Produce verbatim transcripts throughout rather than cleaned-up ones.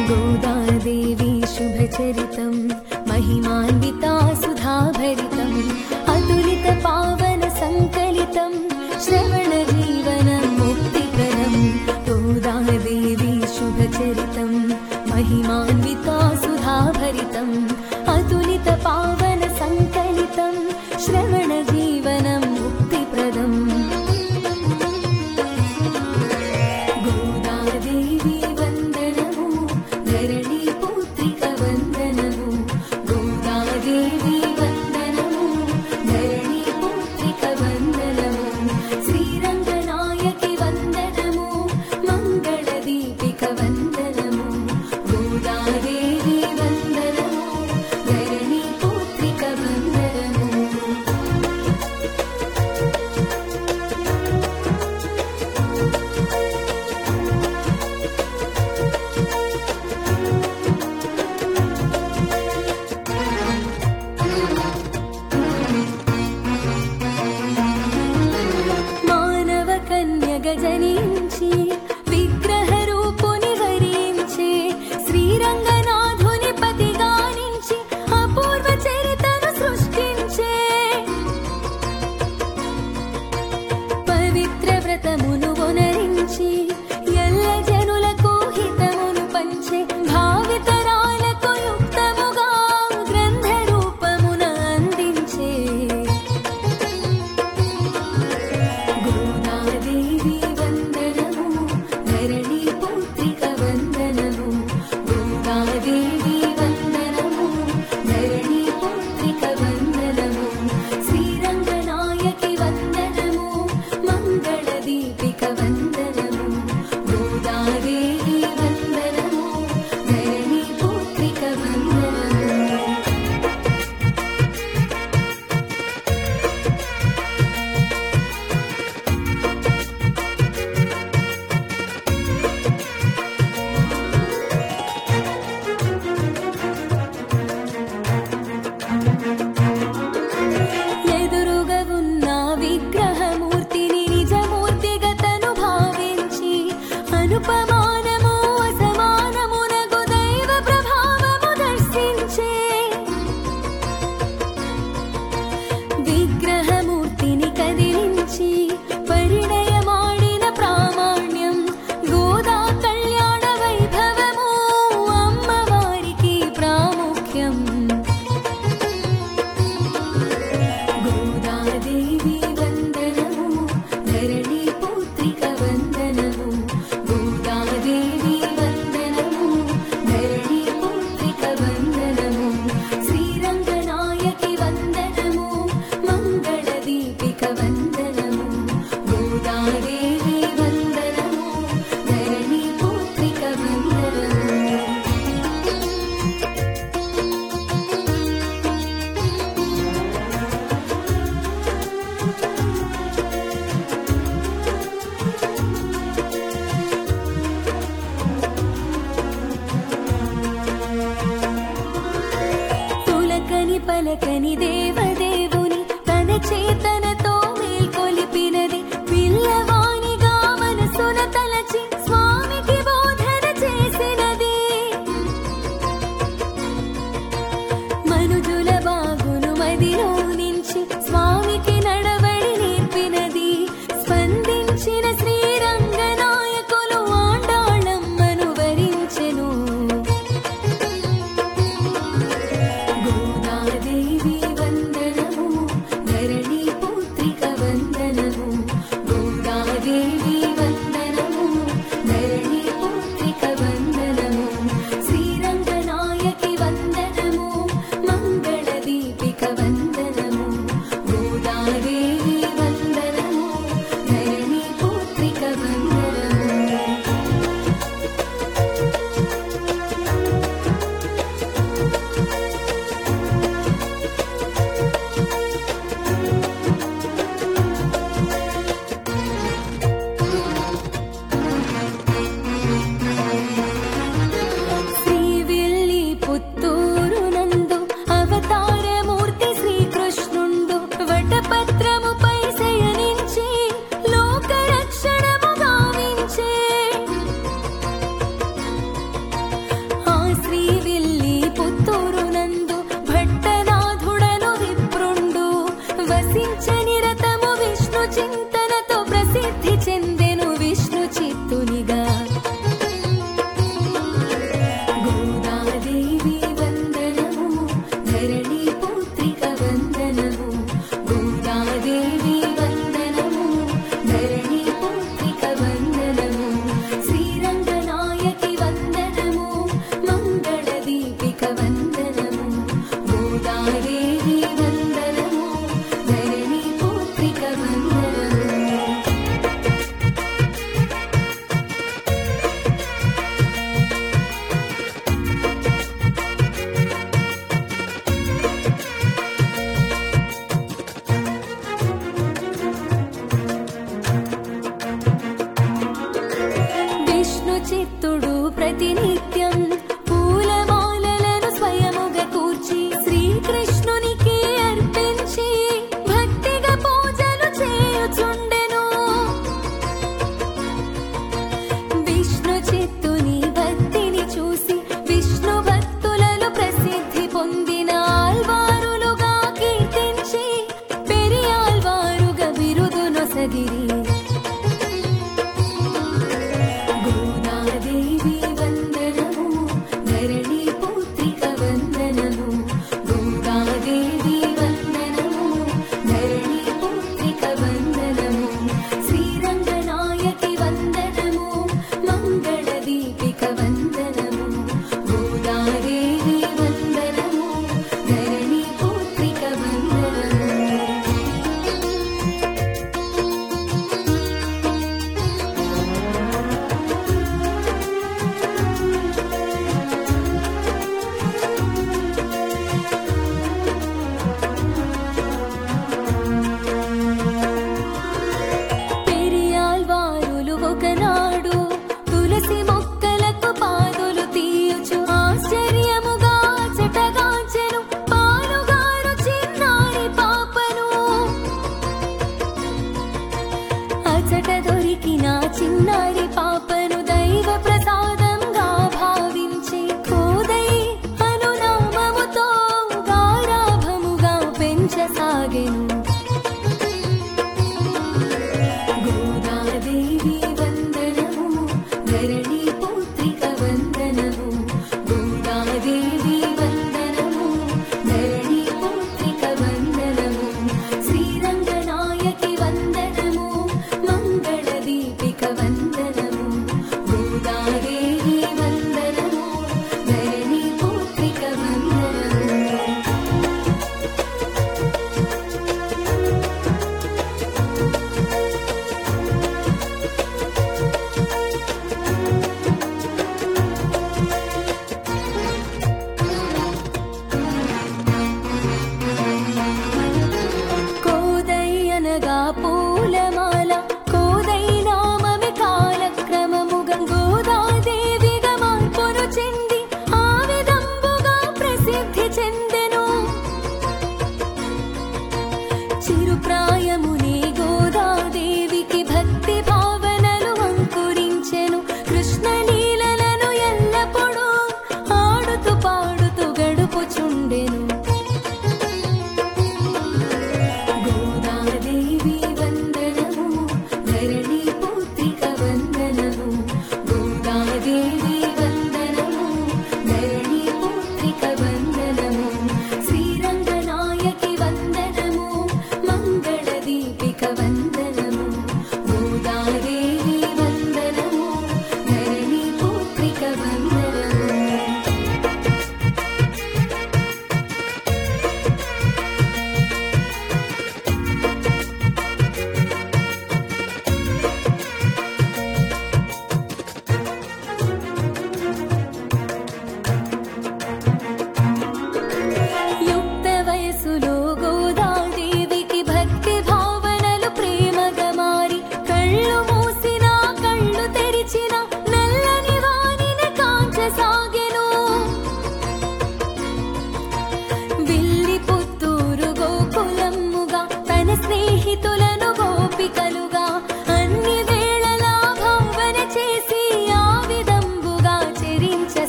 गोदादेवी शुभचरितं महिमान्विता सुधाभरितं अतुलित पावन संकलितं श्रवणजीवनं मुक्तिप्रदं गोदादेवी शुभचरितं महिमान्विता सुधाभरितं अतुलित पावन संकलितं श्रवणजीवनं मुक्तिप्रदम् గజనించి విగ్రహ రూపుని వరించి శ్రీరంగనాథుని పతిగానించి అపూర్వ చరితను సృష్టించే పవిత్ర వ్రతమును వనరించి ఎల్ల జనులకు హితమును పంచే భావితరాలకు యుక్తముగా గ్రంథ రూపమున అందించే గోదాదేవి అనుపమానము అసమానమునగు దైవ ప్రభావము దర్శించే విగ్రహమూర్తిని కదిలించి పరిణయమాడిన ప్రామాణ్యం గోదా కళ్యాణ వైభవము అమ్మవారికి ప్రాముఖ్యం గోదాదేవి వందనము ధరణి పుత్రిక వందనము గోదాదేవి వందనము ధరణి పుత్రిక వందనము శ్రీరంగనాయకి వందనము మంగళ దీపిక వందనము గోదాదేవి వందనము ధరణి పుత్రిక వందనము పలకని దేవదేవుని తన చేతనతో మేల్కొలిపినది పిల్లవానిగా మనసున తలచి స్వామికి బోధన చేసినది మనుజుల బాగును మదిలో నుంచి స్వామికి నడవడి నేర్పినది స్పందించిన శ్రీరంగనాయకులు ఆండాళమ్మను వరించెను దేవి వందనము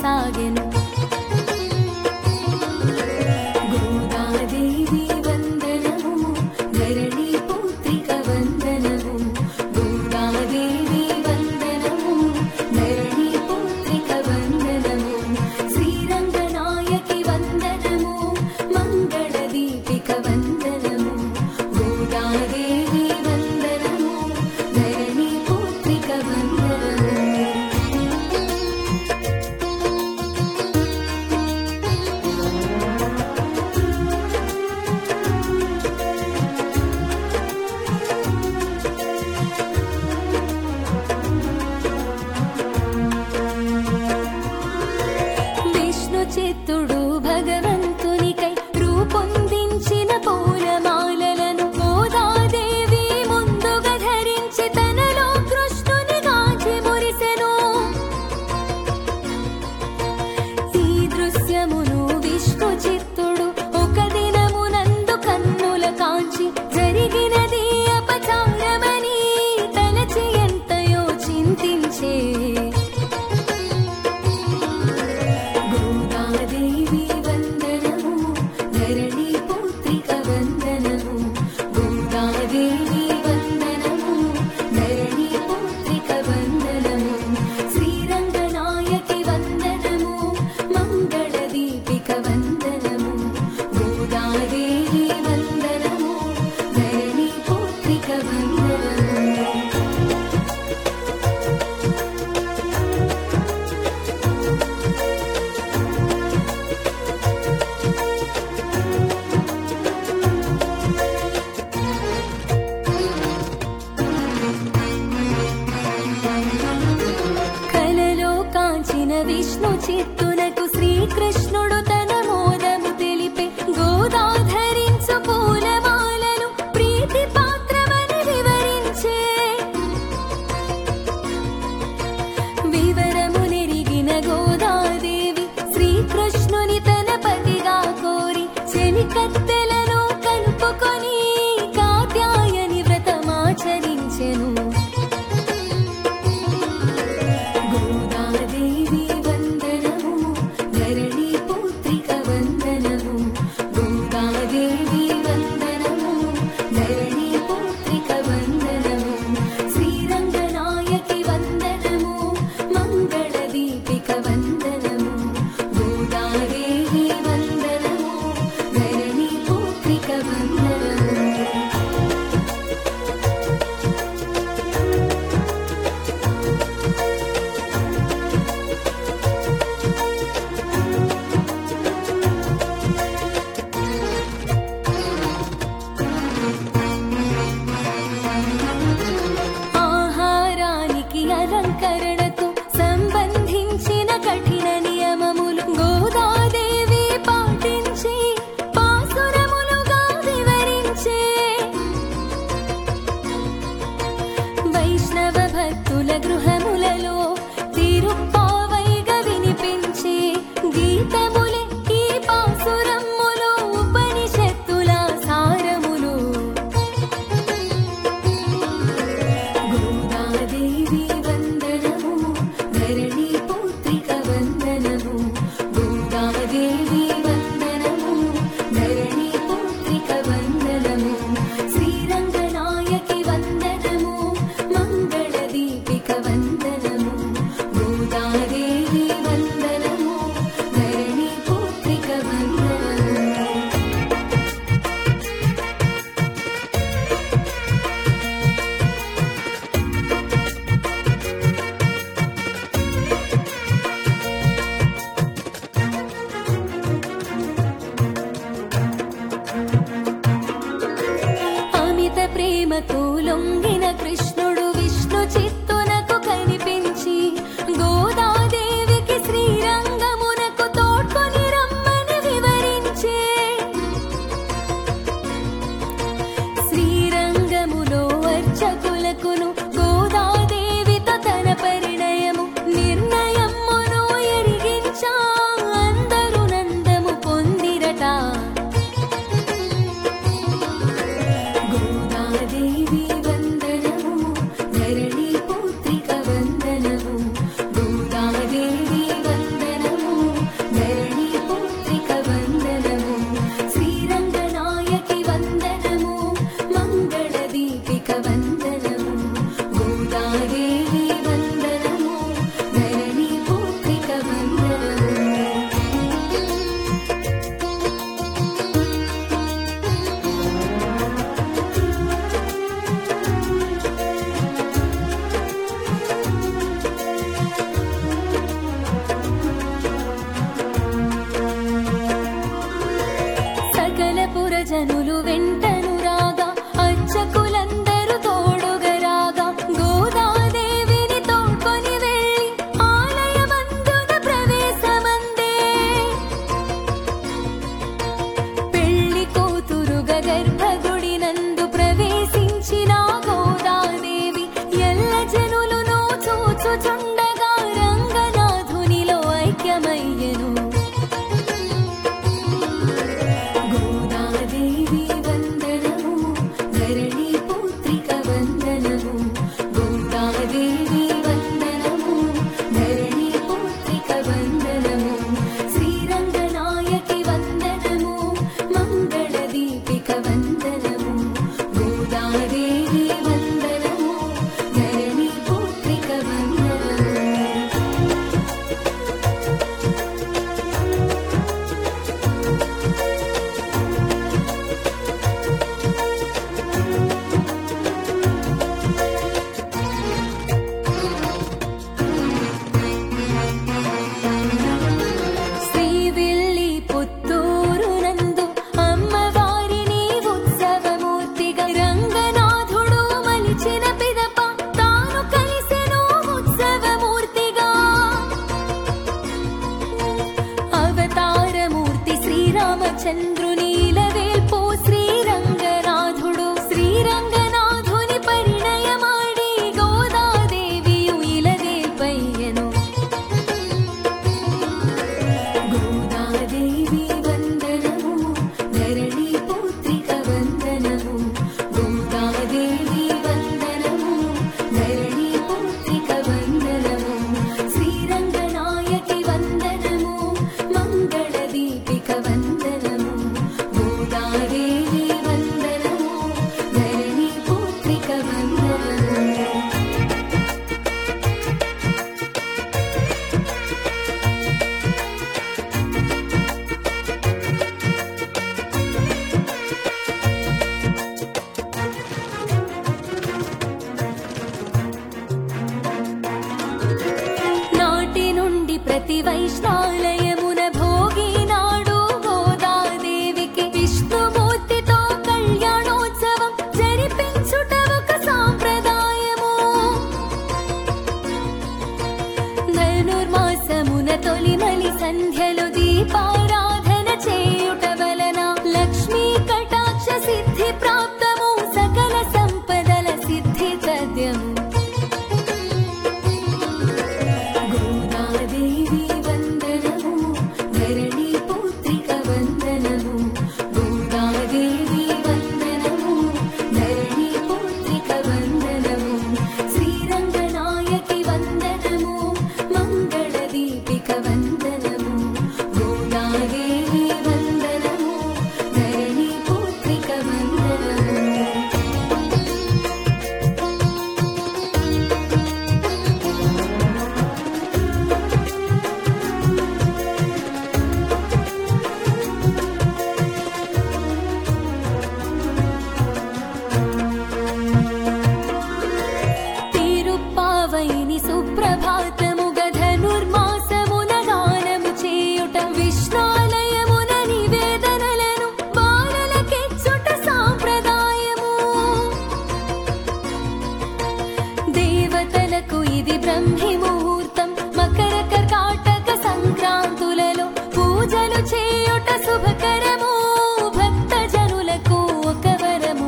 సాగెను. గోదాదేవి వందనము, ధరణి పుత్రిక వందనము. గోదాదేవి వందనము, ధరణి పుత్రిక వందనము. శ్రీరంగనాయకి వందనము, మంగళ దీపిక వందనము. గోదాదేవి వందనము, ధరణి పుత్రిక వందనము. విష్ణు చిత్తుడు భగవంతునికై రూపొందించిన పూలమాలలను గోదాదేవి ముందుగా ధరించి తనలో కృష్ణుని గాచి మురిసెను. ఈ దృశ్యమును విష్ణు చిత్తుడు ఒక దినమునందు కన్నుల కాంచి జరిగినది అపచారమని తలచి ఎంతయో చింతించే. గోదాదేవి వందనము, ధరణి పుత్రిక వందనము. గోదాదేవి వందనము, ధరణి పుత్రిక వందనము. శ్రీరంగనాయకి వందనము, మంగళ దీపిక వందనము. గోదాదేవి వందనము, ధరణి పుత్రిక వందనము. కలలో కాంచిన విష్ణు చిత్తునకు శ్రీకృష్ణుడు తన మోదము తెలిపే. గోదా ధరించు పూలమాలను ప్రీతి పాత్రమని వివరించే. వివరము నెరిగిన గోదాదేవి శ్రీకృష్ణుని తన పతిగా కోరి చెలికత్తెలను కలుపుకొని కాత్యాయని వ్రతమాచరించెను. గోదాదేవి వందనము, ధరణి పుత్రిక వందనము. గోదాదేవి వందనము, ధరణి పుత్రిక వందనము. శ్రీరంగనాయకి వందనము, మంగళ దీపిక వందనము. గోదాదేవి వందనము, ధరణి పుత్రిక వందనము. ఆహారానికి అలంకరణకు సంబంధించిన కఠిన నియమములు గోదాదేవి పాటించి పాసురములుగా వివరించే. వైష్ణవ భక్తుల గృహములలో తిరుప్పావైగా వినిపించే గీతములే ఈ పాసురములు, ఉపనిషత్తుల సారములు. గోదాదేవి వందనము, ధరణి పుత్రిక వందనము. గోదాదేవి వందనము, ధరణి పుత్రిక వందనము. శ్రీరంగనాయకి వందనము, మంగళ దీపిక వందనము. గోదాదేవి వందనము, ధరణి పుత్రిక వందనము. అమిత ప్రేమకు లొంగిన కృష్ణుడు విష్ణు చిత్తునకు కనిపించి గోదాదేవికి శ్రీరంగమునకు తోడ్కొని రమ్మని వివరించే. శ్రీరంగములో అర్చకులకును గోదాదేవితో తన పరిణయము నిర్ణయమును ఎరిగించా. అందరూ నందము పొందిరట. గోదాదేవి వందనము, పయ్యను. గోదాదేవి వందనము, ధరణి పుత్రిక వందనము. గోదాదేవి వందనము, ధరణి పుత్రిక వందనము. శ్రీరంగనాయకి వందనము, మంగళ దీపిక వందనము. గోదాదేవి వందనము, ధరణి పుత్రిక వందనము. శ్రీవిల్లి పుత్తూరు నందు అమ్మవారిని ఉత్సవమూర్తిగా రంగనాథుడు మలిచిన పిదప తాను కలిసెను ఉత్సవమూర్తిగా. అవతారమూర్తి శ్రీరామచంద్రుని ఇలవేల్పు శ్రీరంగనాథుడు. శ్రీరంగనాథుని పరిణయమాడి గోదాదేవియు ఇలవేల్పయ్యను. గోదాదేవి వందనము, ధరణి పుత్రిక వందనము. గోదాదేవి వందనము, ధరణి పుత్రిక వందనము. శ్రీరంగనాయకి వందనము, మంగళ దీపిక వందనము. గోదాదేవి వందనము, ధరణి పుత్రిక వందనము. నాటి నుండి ప్రతి వైష్ణాలయమున భోగి నాడు గోదాదేవికి విష్ణుమూర్తితో కళ్యాణోత్సవం జరిపించుట ఒక సాంప్రదాయము. ధనుర్మాసమున తొలిమలి సంధ్యలు దీపారాధన చేయుట వలన లక్ష్మీ కటాక్ష సిద్ధి ప్రాప్తము, సకల సంపదల సిద్ధి తథ్యము. గోదాదేవి వందనము, ధరణి పుత్రిక వందనము. గోదాదేవి వందనము, ధరణి పుత్రిక వందనము. శ్రీరంగనాయకి వందనము, మంగళ దీపిక వందనము. గోదాదేవి వందనము, ధరణి పుత్రిక వందనము. తిరుప్పావైని సుప్రభాతముగ ధనుర్మాసమున గానము చేయుట, విష్ణాలయమున నివేదనలను బాలలకిచ్చుట సాంప్రదాయము. దేవతలకు ఇది బ్రహ్మి ముహూర్తం. మకర కర్కాటక సంక్రాంతులలో పూజలు చేయుట శుభకరము, భక్త జనులకు ఒక వరము.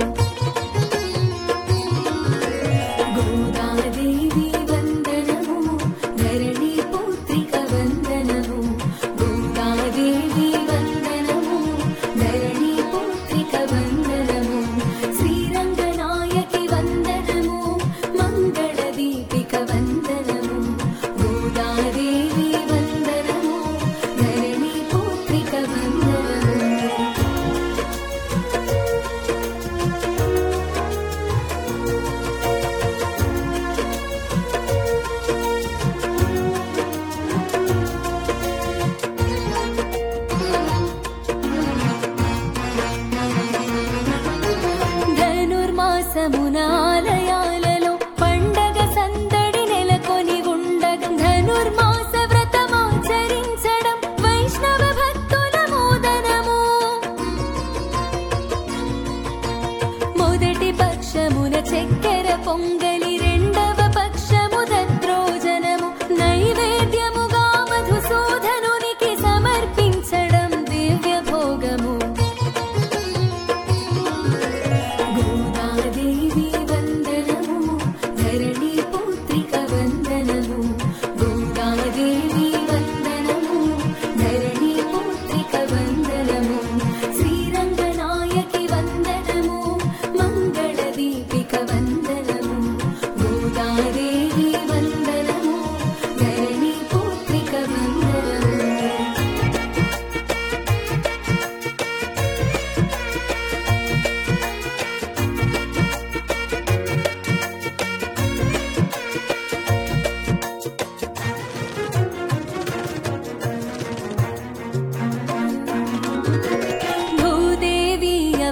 గోదాదేవి వందనము, ధరణి పుత్రిక వందనము. గోదాదేవి వందనము, ధరణి పుత్రిక వందనము. శ్రీరంగనాయకి వందనము, మంగళ దీపిక వందనము. గోదాదేవి వందనము, ధరణి పుత్రిక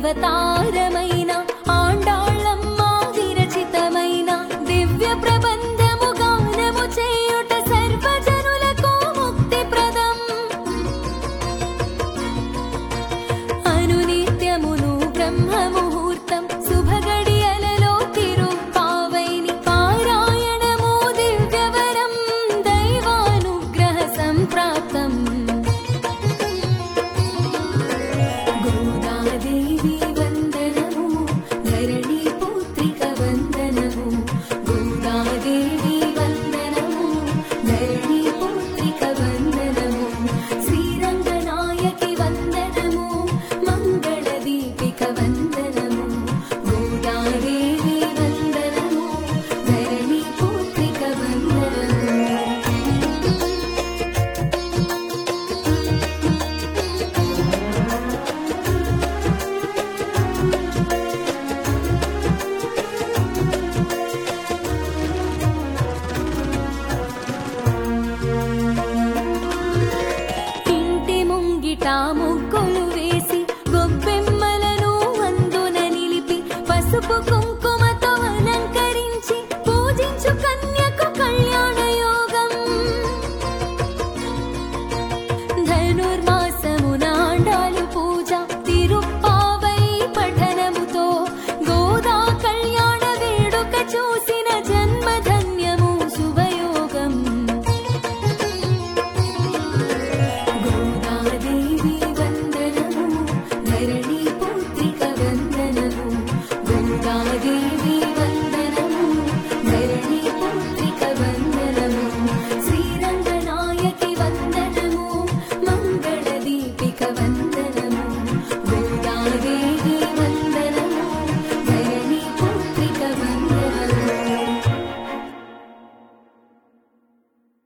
అవతారమైన ఆండాళ్ళమ్మ విరచితమైన దివ్య ప్రబంధము గానము చేయుట సర్వజనులకు ముక్తిప్రదం. అనునిత్యమును బ్రహ్మ ముహూర్తం శుభగడియలలో తిరుప్పావైని పారాయణము దివ్యవరం దైవానుగ్రహ సంప్రాప్తం. గోదాదేవి వందనము ధరణి పుత్రిక వందనము. గోదాదేవి వందనము ధరణి పుత్రిక వందనము. శ్రీరంగనాయకి వందనము మంగళ దీపిక వందనము. గోదాదేవి వందనము ధరణి పుత్రిక వందనము. ఇంటి ముంగిట ముగ్గులు వేసి గొబ్బెమ్మలను అందున నిలిపి పసుపు కుంకుమతో అలంకరించి పూజించు కన్యకు కళ్యాణ యోగం. ధనుర్మా